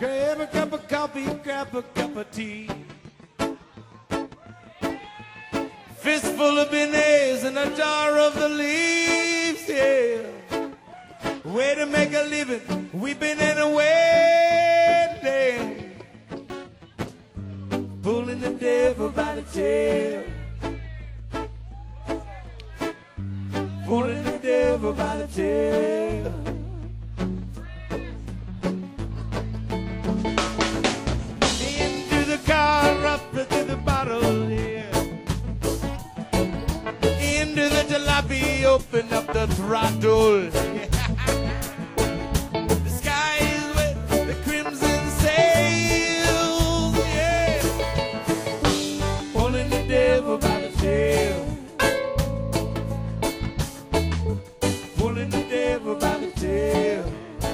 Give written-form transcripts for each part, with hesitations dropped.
Grab a cup of coffee, grab a cup of tea. Fistful of beignets and a jar of the leaves, yeah. Way to make a living, weeping and a waiting. Pulling the devil by the tail. Pulling the devil by the tail. Into the car, up to the bottle, yeah. Into the jalopy, open up the throttle. Yeah. The sky is wet, the crimson sails, yeah. Pulling the devil by the tail. Pulling the devil by the tail.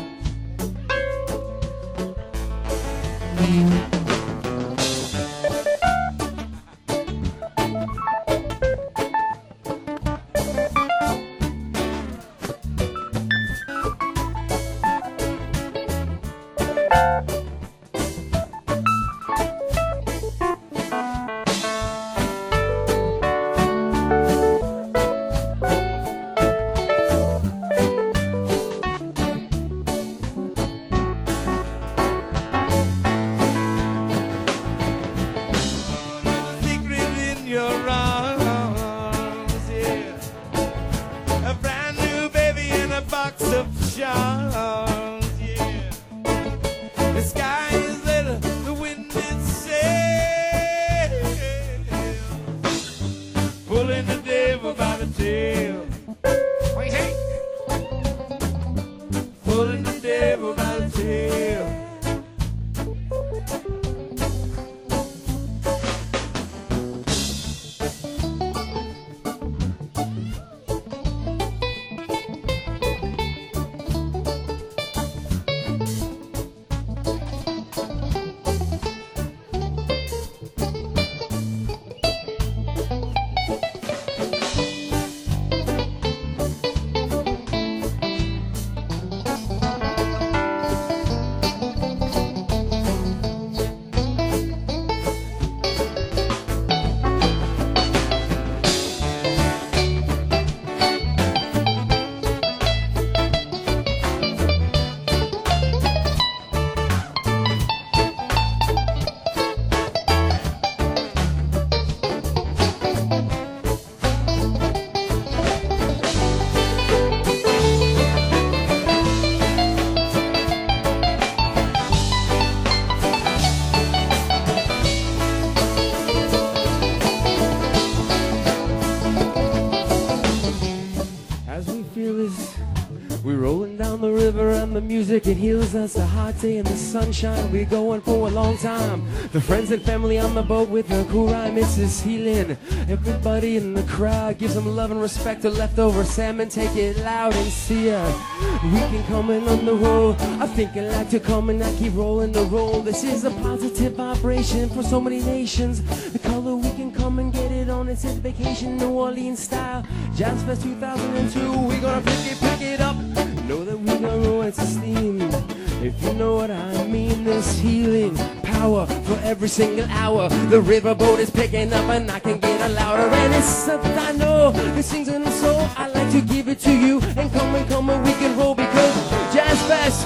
Music, it heals us, a hot day in the sunshine, we're going for a long time. The friends and family on the boat with a cool rhyme, it's this healing. Everybody in the crowd gives them love and respect to leftover salmon, take it loud and see ya. We can come in on the road, I think I'd like to come and I keep rolling the roll. This is a positive vibration for so many nations. The color we can come and get it on, it's a vacation, New Orleans style. Jazz Fest 2002, we're gonna pick it up. Know that we gonna roll it to steam. If you know what I mean, this healing power for every single hour. The riverboat is picking up and I can get it louder. And it's something I know, it sings in the soul. I like to give it to you and come and we can roll. Because Jazz Fest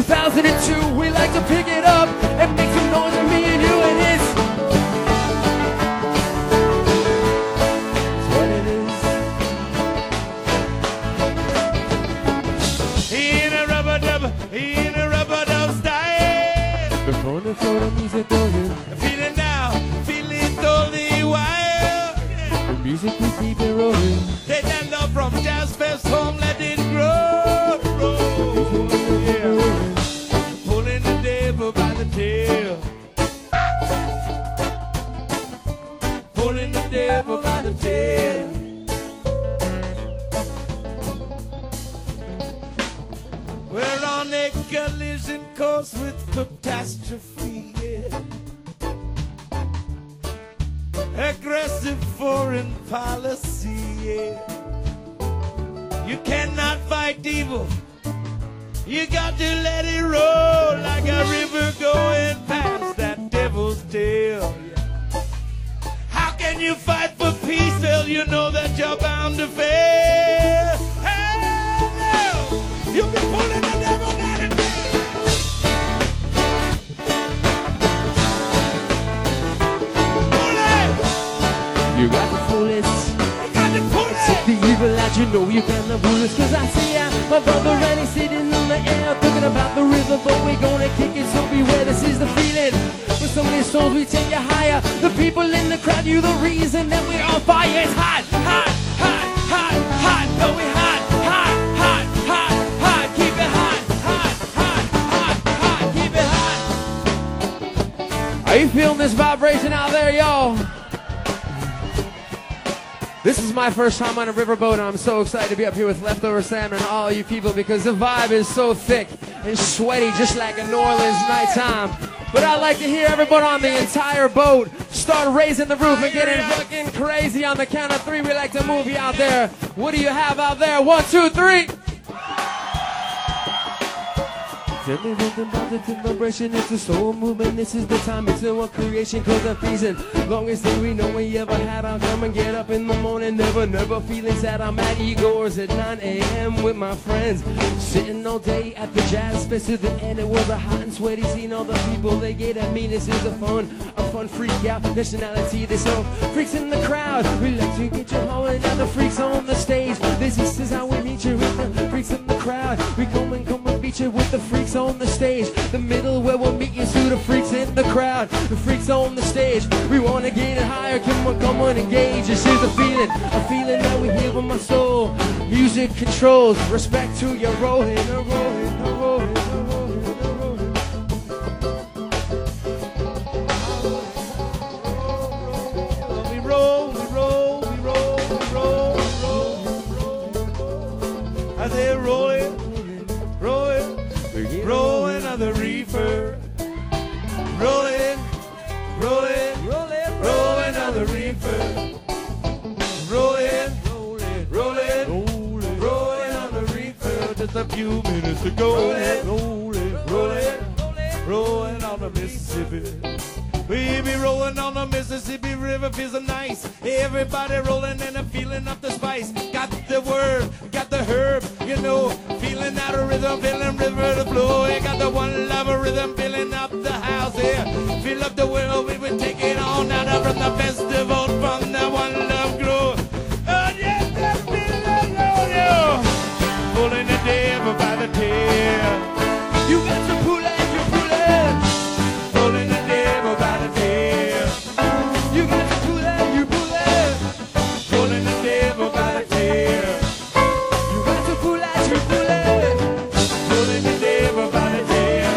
2002, we like to pick it up and make some noise with me and you, and it's what it is. In a rubber dub style. Before the music going. Feeling now, feeling totally wild. The music we keep it rolling. Take that love from Jazz Fest home, let it grow. Yeah. Pulling the devil by the tail. Pulling the devil by the tail. We're on a collision course with catastrophe, yeah. Aggressive foreign policy, yeah. You cannot fight evil You got to let it roll like a river going past that devil's tail. How can you fight for peace till you know that you're bound to fail? Hell no! You'll be pulling the devil down and pull it! You got to pull it. You got to pull it! Take the evil out, you know you cannot pull it. Cause I see ya, my brother and he's sitting in the air, thinking about the river, but we're gonna kick it, so beware, this is the feeling. With so many souls, we take you higher. The people in the crowd, you the reason that we're on fire. It's hot, hot, hot, hot, hot. No, we hot, hot, hot, hot, hot. Keep it hot, hot, hot, hot, hot. Keep it hot. Are you feeling this vibration out there, y'all? This is my first time on a riverboat, and I'm so excited to be up here with Leftover Sam and all you people because the vibe is so thick and sweaty, just like a New Orleans nighttime. But I'd like to hear everyone on the entire boat start raising the roof and getting fucking crazy. On the count of 3, we like to move you out there. What do you have out there? 1, 2, 3. Tell me something about the vibration, it's a soul movement, this is the time, it's in one creation, cause I'm freezing. Longest thing we know we ever had, I'll come and get up in the morning, never feeling sad. I'm at Igor's at 9 a.m. with my friends, sitting all day at the Jazz Fest to the end. It was a hot and sweaty scene, all the people they get at me. This is a fun freak out nationality. There's no freaks in the crowd, we like to get you hauling down the freaks on the stage. This is how we meet you with the freaks in the crowd. We come and meet you with the freaks on the stage. The middle where we'll meet you to the freaks in the crowd. The freaks on the stage. We wanna get it higher. Come on, engage. This is a feeling that we hear with my soul. Music controls. Respect to your rolling, rolling, rolling, rolling, rolling. We roll, we roll, we roll, we roll, we roll, we roll. As they roll it. Rolling on the reefer, rolling, rolling, rolling, rolling on the reefer, rolling, rolling, rolling, rolling, rolling on the reefer. Just a few minutes ago, rolling, rolling, rolling, rolling on the Mississippi. We be rolling on the Mississippi River, feels so nice. Everybody rolling and a feeling of the spice. Got the word, got the herb, you know. Feeling out of rhythm, feeling river to flow. You got the one love rhythm, filling up the house here. Fill up the world, we will take it on out from the festival, from the one love glow. Oh yes, that feeling on you. Pulling the devil by the tail. You got to pull it, you pull it. Pulling the devil by the tail. You got to pull it, you pull it. Pulling the devil by the tail. You got to pull it, you pull it. Pulling the devil by the tail.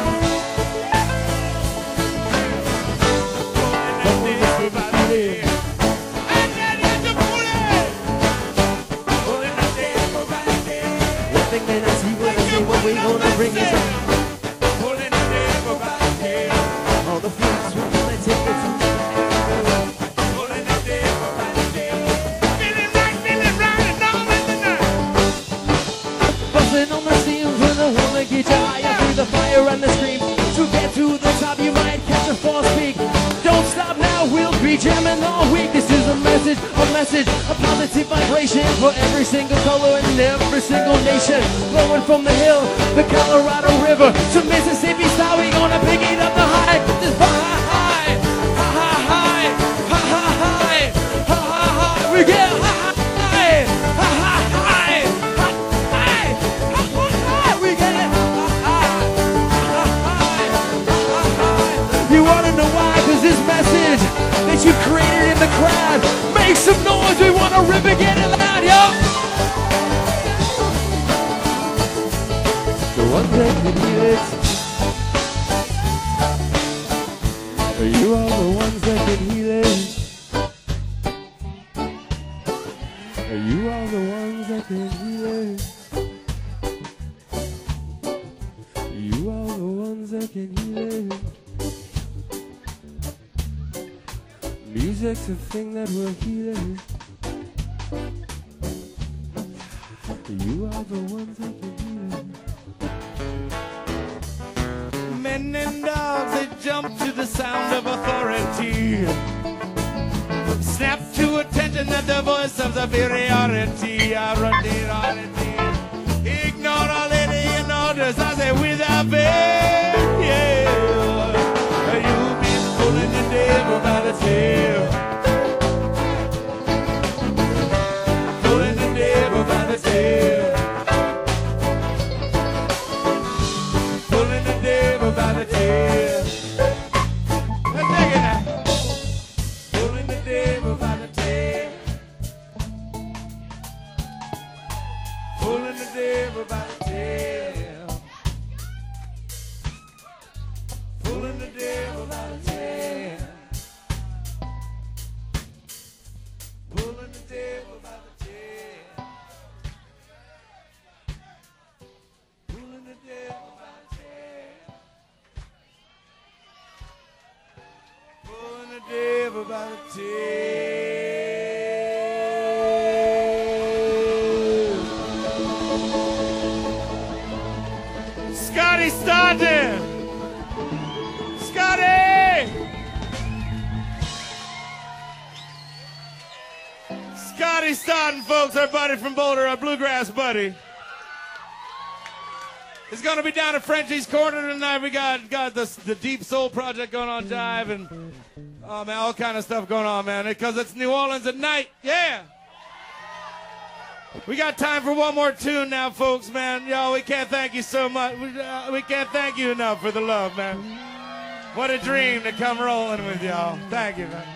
Pulling the devil by the tail. And then you have to pull it. Pulling the devil by the tail. One thing that I see when I say what we gonna bring is on. Pulling the devil by the tail. All the freaks we wanna take it to. Pulling the devil by the tail. Feeling right and all in the night. Busting on the steams when I wanna get you higher through the fire and the scream. To get to the top, you might catch a false peak. Don't stop now, we'll be jamming all week. This is a message, a positive vibration for every single color and every single nation. Flowing from the hill, the Colorado River to Mississippi style, we gonna pick it up the high. This high, high, high, high, high, high, high, high. We get high, high, high, high, high, high. We get it high, high, high. You wanna know why? 'Cause this message that you created in the crowd, make some noise. We wanna rip and get it loud, yo. The one that can hear it. You are the ones that can heal it. You are the ones that can heal it. You are the ones that can heal it. Music's a thing that will heal it. You are the ones that can heal it. Lightning dogs, they jump to the sound of authority. Snap to attention at the voice of superiority. Ignore all alien orders, I say without fail. Yeah, you've been pulling the devil by the tail. Pulling the devil by the tail. Pulling the devil by the tail. Let's take it now. Pulling the devil by the tail. Pulling the devil by the tail. Pulling the devil by the tail. Pulling the devil by the tail. Pulling the devil by the tail. Pulling the devil by the tail. Scotty Staunton! Scotty! Scotty Staunton, folks, our buddy from Boulder, our bluegrass buddy. It's gonna be down at Frenchie's Corner tonight. We got the Deep Soul Project going on, Jive, and oh man, all kind of stuff going on, man. Because it's New Orleans at night, yeah. We got time for one more tune now, folks, man. Y'all, we can't thank you so much. We can't thank you enough for the love, man. What a dream to come rolling with y'all. Thank you, man.